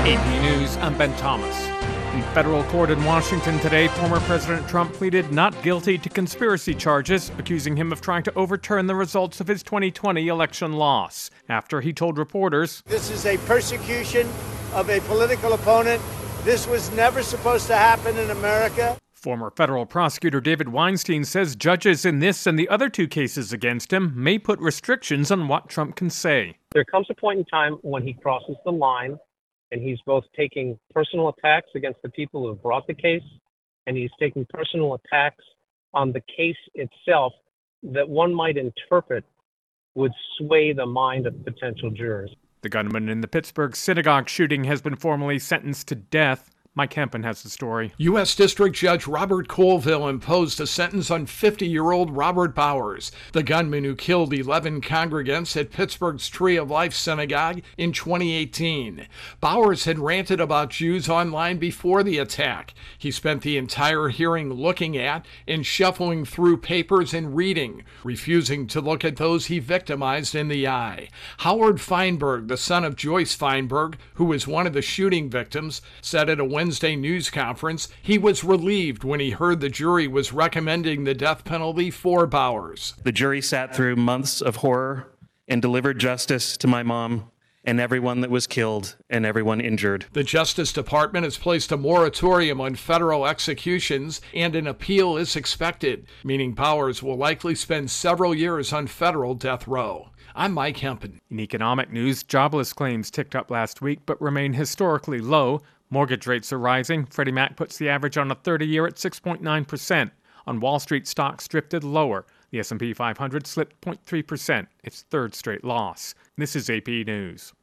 AP News, I'm Ben Thomas. In federal court in Washington today, former President Trump pleaded not guilty to conspiracy charges, accusing him of trying to overturn the results of his 2020 election loss. After he told reporters, "This is a persecution of a political opponent. This was never supposed to happen in America." Former federal prosecutor David Weinstein says judges in this and the other two cases against him may put restrictions on what Trump can say. There comes a point in time when he crosses the line, and he's both taking personal attacks against the people who have brought the case, and he's taking personal attacks on the case itself that one might interpret would sway the mind of potential jurors. The gunman in the Pittsburgh synagogue shooting has been formally sentenced to death. Mike Hempen has the story. U.S. District Judge Robert Colville imposed a sentence on 50-year-old Robert Bowers, the gunman who killed 11 congregants at Pittsburgh's Tree of Life Synagogue in 2018. Bowers had ranted about Jews online before the attack. He spent the entire hearing looking at and shuffling through papers and reading, refusing to look at those he victimized in the eye. Howard Feinberg, the son of Joyce Feinberg, who was one of the shooting victims, said at a Wednesday news conference he was relieved when he heard the jury was recommending the death penalty for Bowers. The jury sat through months of horror and delivered justice to my mom and everyone that was killed and everyone injured. The Justice Department has placed a moratorium on federal executions, and an appeal is expected, meaning Bowers will likely spend several years on federal death row. I'm Mike Hempen. In economic news, jobless claims ticked up last week but remain historically low. Mortgage rates are rising. Freddie Mac puts the average on a 30-year at 6.9%. On Wall Street, stocks drifted lower. The S&P 500 slipped 0.3%, its third straight loss. This is AP News.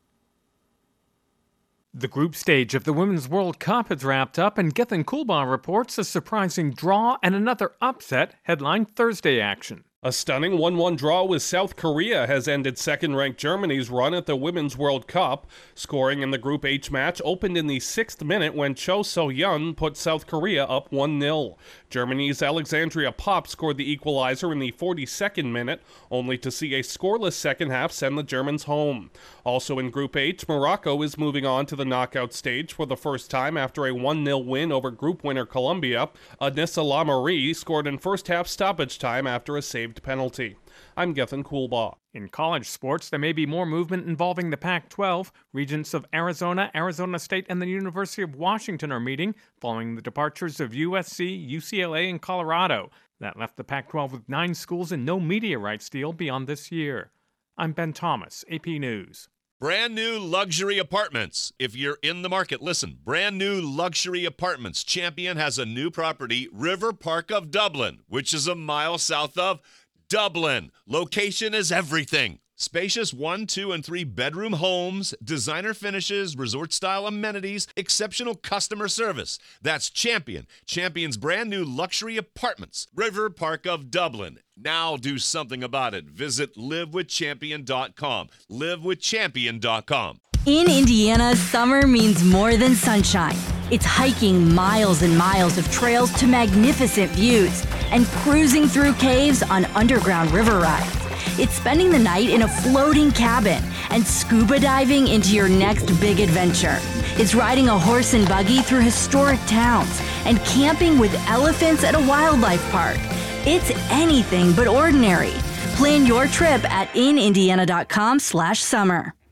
The group stage of the Women's World Cup has wrapped up, and Gethin Coolbaugh reports a surprising draw and another upset headline Thursday action. A stunning 1-1 draw with South Korea has ended second-ranked Germany's run at the Women's World Cup. Scoring in the Group H match opened in the 6th minute when Cho So-yeon put South Korea up 1-0. Germany's Alexandria Popp scored the equalizer in the 42nd minute, only to see a scoreless second half send the Germans home. Also in Group H, Morocco is moving on to the knockout stage for the first time after a 1-0 win over group winner Colombia. Anissa Lamourie scored in first-half stoppage time after a saved penalty. I'm Gethin Coolbaugh. In college sports, there may be more movement involving the Pac-12. Regents of Arizona, Arizona State, and the University of Washington are meeting following the departures of USC, UCLA, and Colorado. That left the Pac-12 with 9 schools and no media rights deal beyond this year. I'm Ben Thomas, AP News. Brand new luxury apartments. If you're in the market, listen. Brand new luxury apartments. Champion has a new property, River Park of Dublin, which is a mile south of Dublin. Location is everything. Spacious 1, 2, and 3 bedroom homes, designer finishes, resort-style amenities, exceptional customer service. That's Champion. Champion's brand new luxury apartments. River Park of Dublin. Now do something about it. Visit livewithchampion.com. Livewithchampion.com. In Indiana, summer means more than sunshine. It's hiking miles and miles of trails to magnificent views and cruising through caves on underground river rides. It's spending the night in a floating cabin and scuba diving into your next big adventure. It's riding a horse and buggy through historic towns and camping with elephants at a wildlife park. It's anything but ordinary. Plan your trip at inindiana.com/summer.